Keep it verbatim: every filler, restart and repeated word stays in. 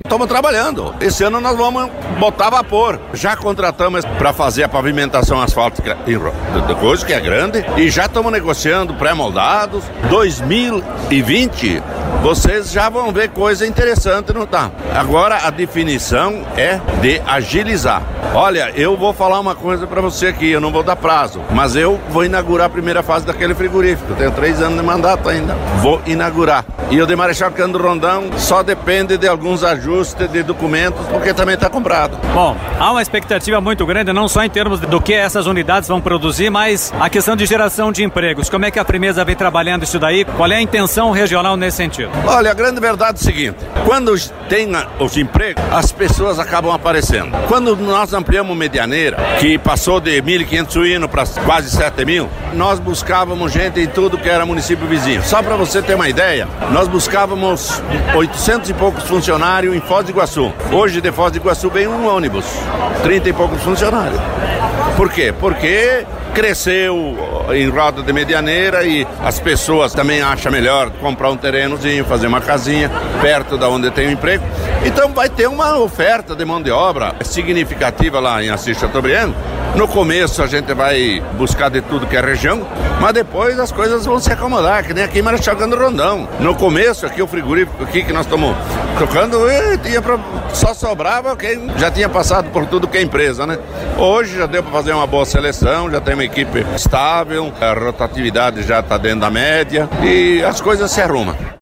estamos trabalhando. Esse ano nós vamos botar vapor. Já contratamos para fazer a pavimentação asfáltica de coisa que é grande e já estamos negociando pré-moldados. dois mil e vinte, vocês já vão ver coisa interessante, não tá? Agora a definição é de agilizar. Olha, eu vou falar uma coisa para você aqui, eu não vou dar prazo, mas eu vou inaugurar a primeira fase daquele frigorífico. Eu tenho três anos de mandato ainda. Vou inaugurar. E o de Marechal Cândido Rondão só depende de alguns ajustes de documentos, porque também está comprado. Bom, há uma expectativa muito grande, não só em termos do que essas unidades vão produzir, mas a questão de geração de empregos. Como é que a Frimeza vem trabalhando isso daí? Qual é a intenção regional nesse sentido? Olha, a grande verdade é o seguinte: quando tem os empregos, as pessoas acabam aparecendo. Quando nós ampliamos Medianeira, que passou de mil e quinhentos suínos para quase sete mil, nós buscávamos gente em tudo que era município vizinho. Só para você ter uma ideia, nós buscávamos oitocentos e poucos funcionários em Foz do Iguaçu. Hoje de Foz do Iguaçu vem um ônibus, trinta e poucos funcionários. Por quê? Porque cresceu em Rota de Medianeira e as pessoas também acham melhor comprar um terrenozinho, fazer uma casinha perto da onde tem o emprego. Então vai ter uma oferta de mão de obra significativa lá em Assis Chateaubriand. No começo a gente vai buscar de tudo que é região, mas depois as coisas vão se acomodar, que nem aqui em Marechal Cândido Rondão. No começo, aqui o frigorífico aqui que nós estamos tocando, tinha pra, só sobrava quem já tinha passado por tudo que é empresa, né? Hoje já deu para fazer uma boa seleção, já tem uma equipe estável, a rotatividade já está dentro da média e as coisas se arrumam.